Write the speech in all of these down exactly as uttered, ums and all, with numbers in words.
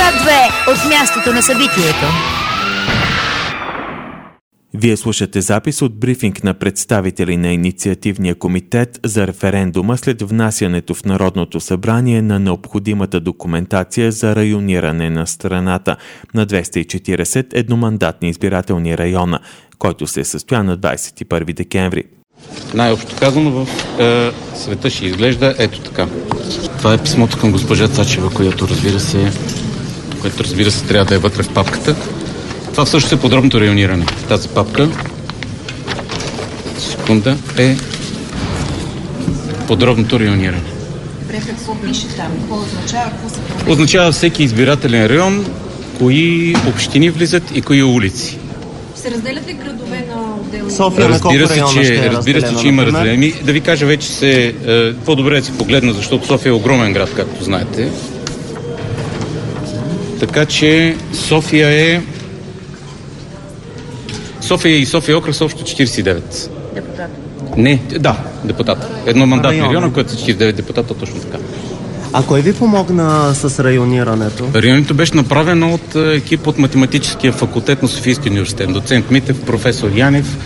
Свят две от мястото на събитието. Вие слушате запис от брифинг на представители на Инициативния комитет за референдума след внасянето в Народното събрание на необходимата документация за райониране на страната на двеста и четиридесет едномандатни избирателни района, който се състоя на двадесет и първи декември. Най-общо казано в е, света ще изглежда ето така. Това е писмото към госпожа Цачева, което разбира се, което разбира се трябва да е вътре в папката. Това всъщност е подробното райониране. Тази папка, секунда, е подробното райониране. Какво пише там? Какво означава? Какво се променя? Означава всеки избирателен район, кои общини влизат и кои улици. Се разделят ли градове на отделни? София на колко района ще е разбира се, че има разделени. Да ви кажа, вече се е, по-добре да си погледна, защото София е огромен град, както знаете. Така че София е София и София окръг са общо четиридесет и девет. Депутат. Не, да, депутат. Едномандатни района, което са четиридесет и девет депутата, точно така. А кой ви помогна с районирането? Районирането беше направено от екип от Математическия факултет на Софийския университет. Доцент Митев, професор Янев,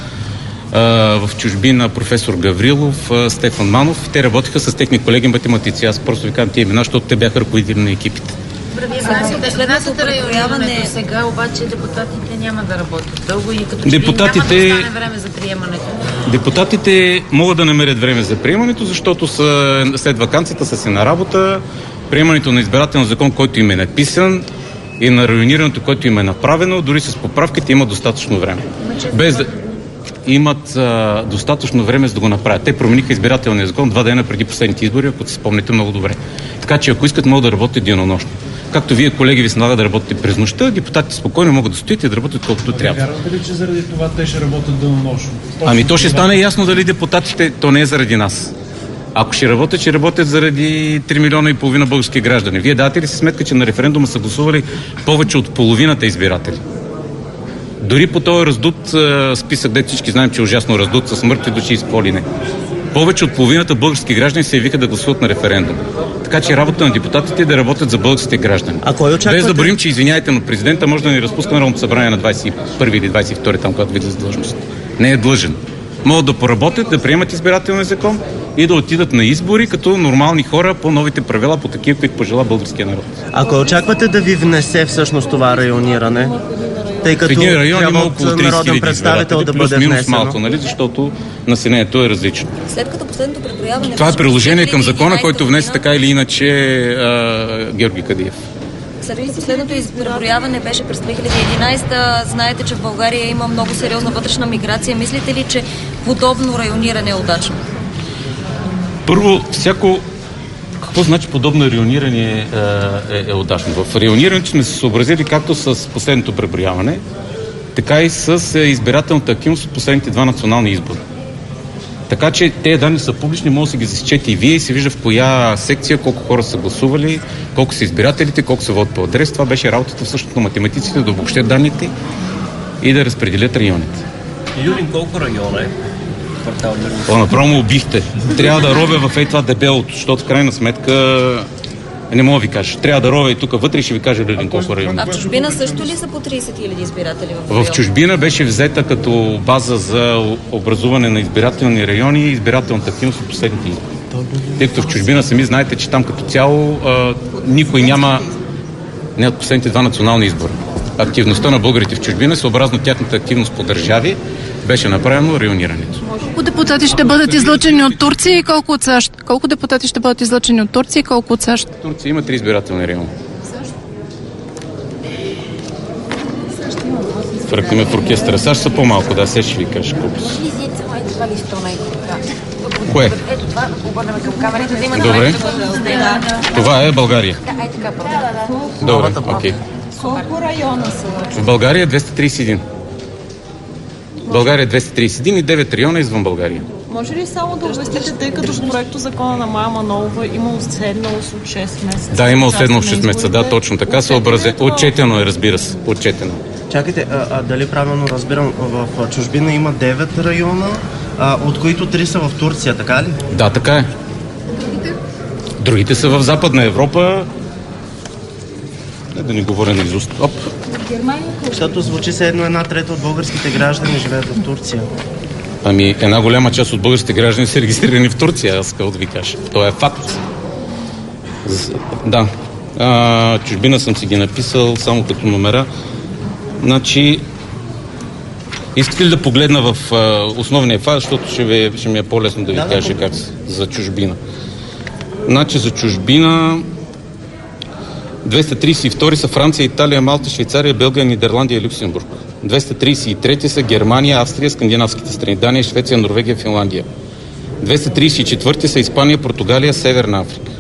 в чужбина професор Гаврилов, Стефан Манов. Те работиха с техни колеги математици. Аз просто ви казвам тия имена, защото те бяха ръководители на екипите. Следващото райониране сега обаче депутатите няма да работят дълго и като депутатите... няма да остане време за приемането. Депутатите могат да намерят време за приемането, защото са, след ваканцията са си на работа. Приемането на избирателен закон, който им е написан, и на районирането, което им е направено, дори с поправките има достатъчно време. Без да... имат а, достатъчно време за да го направят. Те промениха избирателния закон два дена преди последните избори, ако си спомните много добре. Така че ако искат, могат да работят денонощно. Както вие, колеги, ви се налага да работите през нощта, депутатите спокойно могат да стоят и да работят колкото трябва. Вярвате ли, че заради това те ще работят денонощно? Ами то ще стане ясно дали депутатите, то не е заради нас. Ако ще работят, ще работят заради три милиона и половина български граждани. Вие давате ли си сметка, че на референдума са гласували повече от половината избиратели? Дори по този раздут списък, де всички знаем, че е ужасно раздут, с мъртви души и с какво ли не. Повече от половината български граждани се явиха да гласуват на референдум. Така че работа на депутатите е да работят за българските граждани. А кой очаквате? Без да борим, че извиняйте, но президента може да ни разпуска Народното събрание на двадесет и първи или двадесет и втори, там, когато види за длъжност. Не е длъжен. Могат да поработят, да приемат избирателния закон и да отидат на избори като нормални хора по новите правила, по такива, които пожела българския народ. А кой очаквате да ви внесе всъщност това райониране? Тъй като в един район има около тридесет хиляди представител да бъде плюс-минус внесено. малко, нали? Защото населението е различно. След като последното преброяване... Това е приложение към закона, който внесе така или иначе а, Георги Кадиев. След като последното преброяване беше през две хиляди и единадесета, знаете, че в България има много сериозна вътрешна миграция. Мислите ли, че подобно райониране е удачно? Първо, всяко... Какво значи подобно райониране е, е, е удачно? В районирането сме се съобразили както с последното преброяване, така и с избирателната активност от последните два национални избора. Така че тези данни са публични, може да си ги засечете и вие и се вижда в коя секция, колко хора са гласували, колко са избирателите, колко са водят по адрес. Това беше работата всъщност на математиците, да обобщят данните и да разпределят районите. Юрин, колко района е? Това направо му убихте. Трябва да робя в ей това дебелото, защото в крайна сметка не мога да ви кажа. Трябва да робя и тук вътре и ще ви кажа Люлин колко района. А в чужбина също ли са по тридесет хиляди избиратели в район? В чужбина беше взета като база за образуване на избирателни райони и избирателната активност от последните избори. Тъй като в чужбина сами знаете, че там като цяло а, никой няма не от последните два национални избора. Активността на българите в чужбина, съобразно тяхната активност по държави, беше направено районирането. Колко депутати ще бъдат излъчени от Турция и колко от САЩ? Колко депутати ще бъдат излъчени от Турция и колко от САЩ? Турция има три избирателни района. Фръкнем в оркестъра. САЩ са по-малко, да, сега ще ви кажа колко са. Кое? Ето това, обърнем към камерите, да имате Добре. време. Това е България. Да, е така, първо. Добре, окей. Колко района са? В България е двеста тридесет и един. България е двеста тридесет и един и девет района извън България. Може ли само да обясните, тъй като в проекто закона на Мая Манолова има уседналост от шест месеца? Да, има уседналост от шест месеца, да, точно така. Съобразен. Отчетено е, разбира се. Отчетено. Чакайте, а, а дали правилно разбирам, в чужбина има девет района, а, от които три са в Турция, така ли? Да, така е. Другите са в Западна Европа. Да не говоря на изуст. Оп. Защото звучи се едно една трета от българските граждани живеят в Турция. Ами една голяма част от българските граждани са регистрирани в Турция, аз искам да ви кажа. Това е факт. Да. А, чужбина съм си ги написал само като номера. Значи, искате ли да погледна в а, основния файл, защото ще, ви, ще ми е по-лесно да ви да, кажа да, как за чужбина. Значи за чужбина двеста тридесет и втори са Франция, Италия, Малта, Швейцария, Белгия, Нидерландия и Люксембург. двеста тридесет и трети са Германия, Австрия, скандинавските страни, Дания, Швеция, Норвегия, Финландия. двеста тридесет и четвърти са Испания, Португалия, Северна Африка.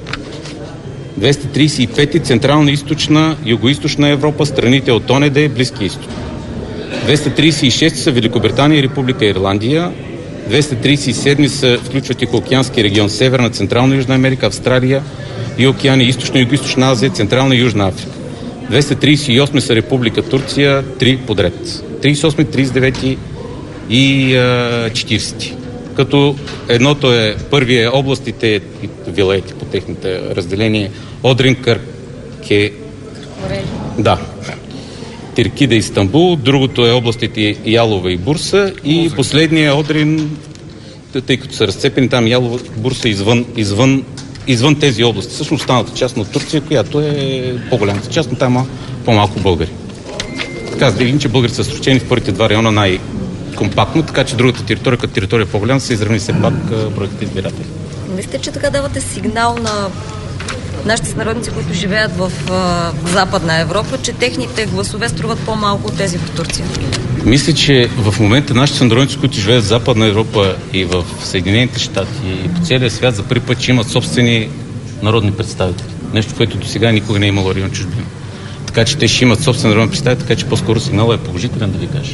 двеста тридесет и пети Централна, Източна, Югоизточна Европа, страните от ОНЕД, Близки изток. двеста тридесет и шести са Великобритания и Република Ирландия. двеста тридесет и седми са включват Тихоокеански регион, Северна, Централна, Южна Америка, Австралия и Океания, Източна, Югоизточна Азия, Централна и Южна Африка. двеста тридесет и осми са Република Турция, три подред. тридесет и осми, тридесет и девети и а, четиридесети. Като едното е, първия е областите и вилети по техните разделение. Одрин, Кърке... Да. Тиркида и Истанбул. Другото е областите Ялова и Бурса. И последния е Одрин, тъй като са разцепени там Ялова, Бурса извън, извън, извън тези области. Всъщност останалата част на Турция, която е по-голямата част, но там има по-малко българи. Така, за че българи са стручени в първите два района най-компактно, така че другата територия, като територия е по-голяма, се изравни все пак броят избиратели. Мислите, че така давате сигнал на нашите сънародници, които живеят в, в Западна Европа, че техните гласове струват по-малко от тези в Турция? Мисля, че в момента нашите сънародници, които живеят в Западна Европа и в Съединените щати и по целия свят за първи път, че имат собствени народни представители. Нещо, което до сега никога не е имало район чужбина. Така че те ще имат собствен народен представител, така че по-скоро сигналът е положителен, да ви кажа.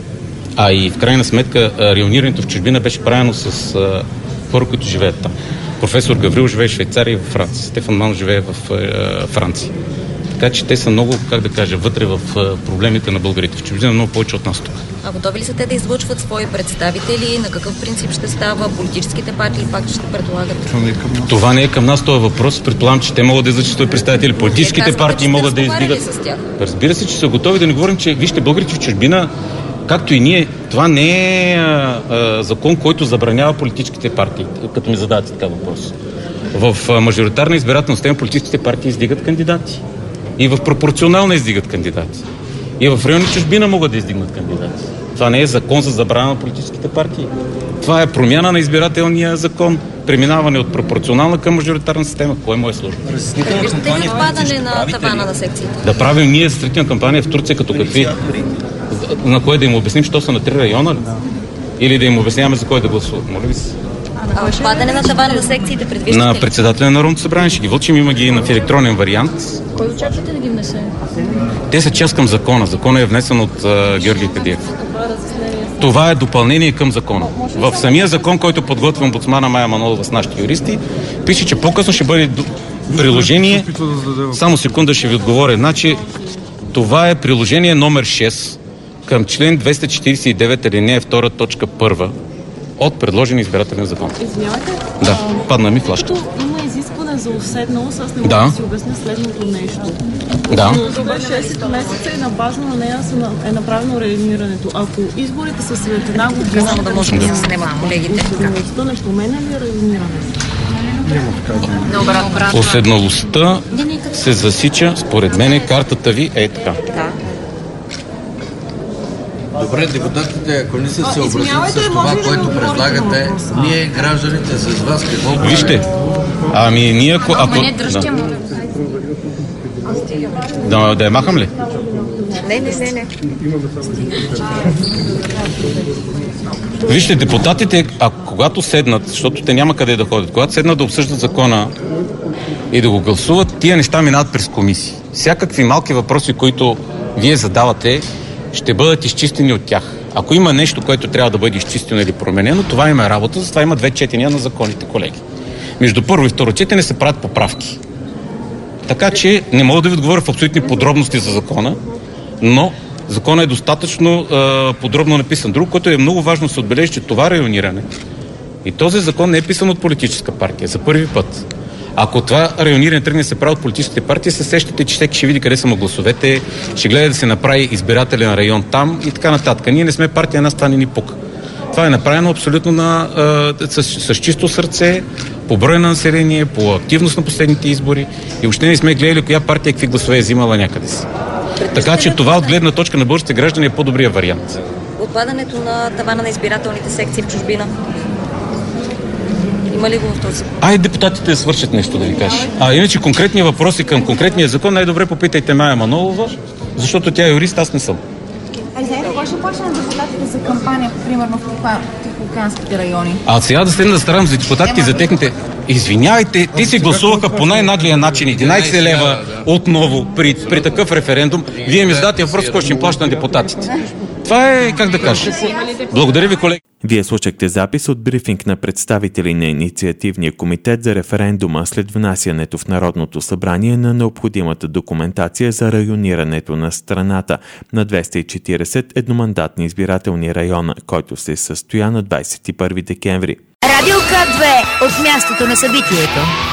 А и в крайна сметка районирането в чужбина беше правено с а, хора, които живеят там. Професор Гаврил живее в Швейцария и в Франция. Стефан Ман живее в а, Франция. Така че те са много, как да кажа, вътре в а, проблемите на българите в чужбина, много повече от нас тук. А готови ли са те да излъчват свои представители? На какъв принцип ще става? Политическите партии пак ще предлагат? Това не е към нас този въпрос. Предполагам, че те могат да излъчат свои представители. Политическите казват, партии могат да издигат. Разбира се, че са готови, да не говорим, че вижте, българите в чужбина, както и ние, това не е а, а, закон, който забранява политическите партии, като ми задавате така въпрос. В а, мажоритарна избирателна система политическите партии издигат кандидати. И в пропорционална издигат кандидати. И в районни чужбина могат да издигнат кандидати. Това не е закон за забрана на политическите партии. Това е промяна на избирателния закон. Преминаване от пропорционална към мажоритарна система. Кое му е сложно? Виждате ли отпадане на тавана на секциите? Да правим ние разделителна кампания в Турция като какви? На кое да им обясним, що са на три района ли? Или да им обясняваме за кой да гласуват? Моля ви се. А отпадане на тавана на секциите предвиждате ли? На председателя на Народното събрание ще ги вълчим, има ги в електронен вариант. Кой очаквате да ги внесе? Те са част към закона. Законът е внесен от uh, Георги Кадиев. Това е допълнение към закона. В самия закон, който подготвя омбудсмана Мая Манолова с нашите юристи, пише, че по-късно ще бъде приложение. Само секунда ще ви отговоря. Значи, това е приложение номер шест към член двеста четиридесет и девет алинея втора точка първа от предложен избирателен закон. Извинявайте? Да, падна ми флашка. Има изискване за уседналост, аз не мога да. да си обясня следното нещо. Да. За шест месеца и на база на нея е направено районирането. Ако изборите са след една година, само да можем да се снимат колегите. Уседналостта не променя ли районирането? Уседналостта се засича, според мен картата ви е така. Добре, депутатите, ако не са се образят с това, което предлагате, ние гражданите с вас какво... Вижте, ами ние ако... ако... Да. Да, да я махам ли? Не, не, не, не. Вижте, депутатите, а когато седнат, защото те няма къде да ходят, когато седнат да обсъждат закона и да го гласуват, тия неща минават през комисии. Всякакви малки въпроси, които вие задавате, ще бъдат изчистени от тях. Ако има нещо, което трябва да бъде изчистено или променено, това има работа, затова има две четения на законите, колеги. Между първо и второ четене се правят поправки. Така че не мога да ви отговоря в абсолютни подробности за закона, но законът е достатъчно е, подробно написан. Друго, което е много важно да се отбележи, че това райониране и този закон не е писан от политическа партия за първи път, Ако това райониране тръгне се прави от политическите партии, се сещате, че всеки ще види къде са му гласовете, ще гледа да се направи избирателен район там и така нататък. Ние не сме партия, нас това не ни пука. Това е направено абсолютно на, а, с, с чисто сърце, по брой на население, по активност на последните избори и въобще не сме гледали коя партия какви гласове е взимала някъде си. Така че това от гледна точка на българските граждани е по-добрия вариант. Отпадането на тавана на избирателните секции в чужбина. Има ли го в този закон? Ай, депутатите да свършат нещо, да ви кажа. А иначе конкретни въпроси към конкретния закон, най-добре попитайте Мая Манолова, защото тя е юрист, аз не съм. А знаете, кога ще почне на депутатите за кампания, примерно в тихоокеанските райони? А сега да стигна да старам за депутатите и за техните... Извинявайте, ти си гласуваха по най-наглия начин единайсет лева отново при, при такъв референдум. Вие ми задавате въпрос, който ще им плаща на депутатите. Това е, как да кажа. Благодаря ви, колеги. Вие слушахте запис от брифинг на представители на Инициативния комитет за референдума след внасянето в Народното събрание на необходимата документация за районирането на страната на двеста и четирийсет едномандатни избирателни района, който се състоя на двадесет и първи декември. Радио К две от мястото на събитието.